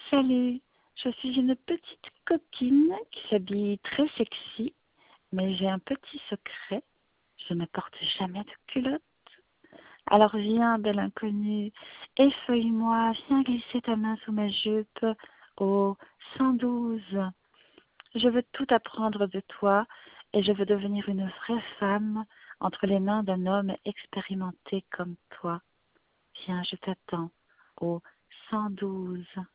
Salut, je suis une petite coquine qui s'habille très sexy, mais j'ai un petit secret, je ne porte jamais de culotte. Alors viens, belle inconnue, effeuille-moi, viens glisser ta main sous ma jupe au 112. Je veux tout apprendre de toi et je veux devenir une vraie femme entre les mains d'un homme expérimenté comme toi. Viens, je t'attends au 112.